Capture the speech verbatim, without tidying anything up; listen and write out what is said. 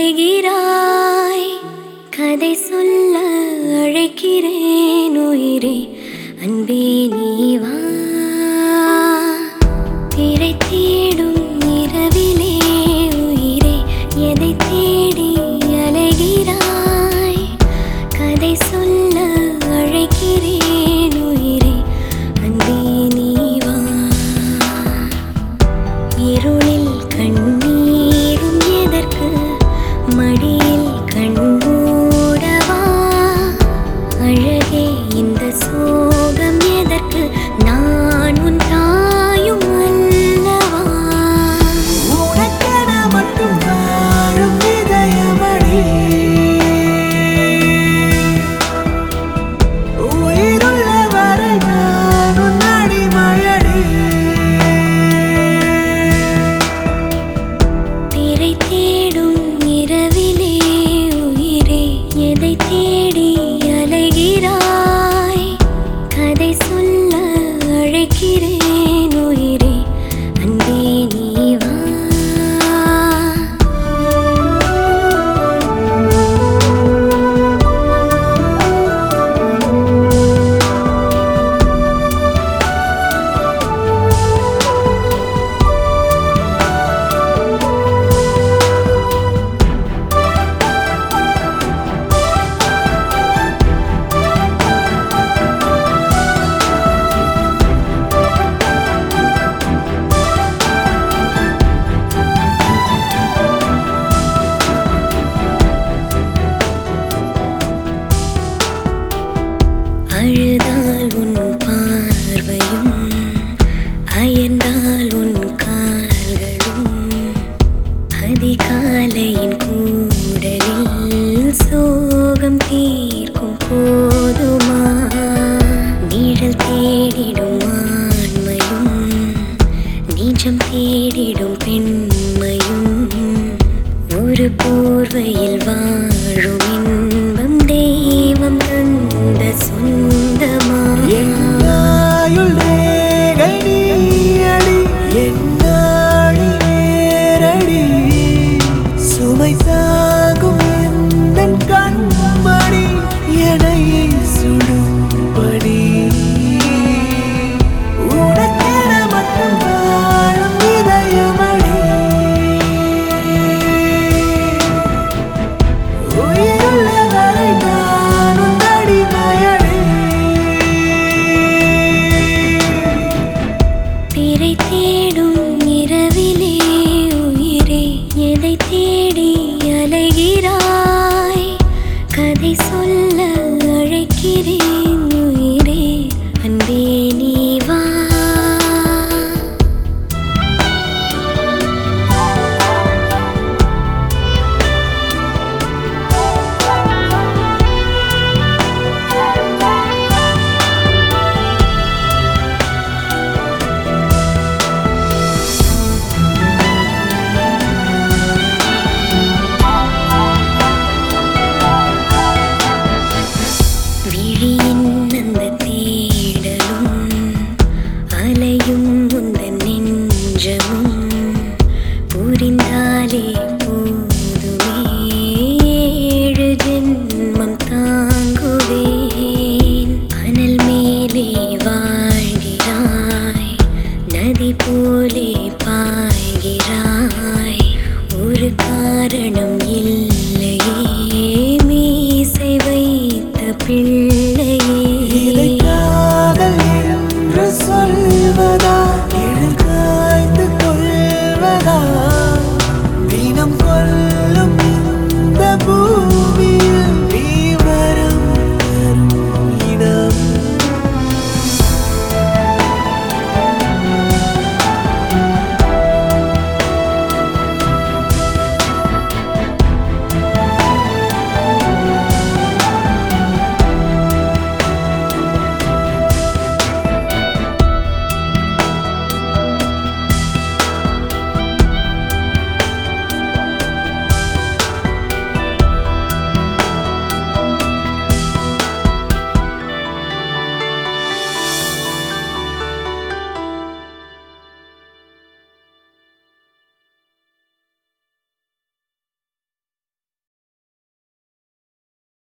அலைகிறாய் கதை சொல்ல அழைக்கிறேன் உயிரே அன்பே நீ வா திரை தேடும் இரவிலே உயிரே எதை தேடி அலைகிறாய் கதை சொல்ல அழைக்கிறேன் உயிரே அன்பே நீ வா இருளில் கண்ணீரும் எதற்கு மடியில் கண்மூடவா அழகே இந்த சோகம் எதற்கு நான் உன் தாயும் அல்லவா உனக்கென மட்டும் வாழும் இதயமடி உயிருள்ள வரை நான் உன் அடிமையடி திரை தேடும் இரவிலே உயிரே எதை தேடி அலைகிறாய் கதை சொல்ல அழைக்கிறேன் உயிரே அன்பே நீ வா அழுதால் உன் பார்வையும் அயர்ந்தால் உன் கால்களும் அதிகாலையின் கூடலில் சோகம் தீர்க்கும் போதுமா நிழல் தேடிடும் ஆண்மையும் நிஜம் தேடிடும் பெண்மையும் ஒரு போர்வையில் வாழும் இன்பம் தெய்வம் தந்த சொந்தமா என்னாயுள் ரேகை நீயடி என்னாழி நேரடி சுமை தாங்கும் எந்தன் கண்மணி என்னை சுடும்படி உனக்கென மட்டும் வாழும் இதயமடி உயிருள்ள வரை நான் உன் அடிமையடி திரை தேடும் இரவிலே உயிரே எதை தேடி அலைகிறாய் கதை சொல்ல அழைக்கிறேன் உயிரே அன்பே நீ வா விழியின் அந்த தேடலும் அலையும் உந்தன் நெஞ்சமும் புரிந்தாலே போதுமே ஏழு ஜென்மம் தாங்குவேன் அனல் மேலே வாழ்கிறாய் நதி போலே பாய்கிறாய் ஒரு காரணம் இல்லையே மீசை வைத்த பிள்ளை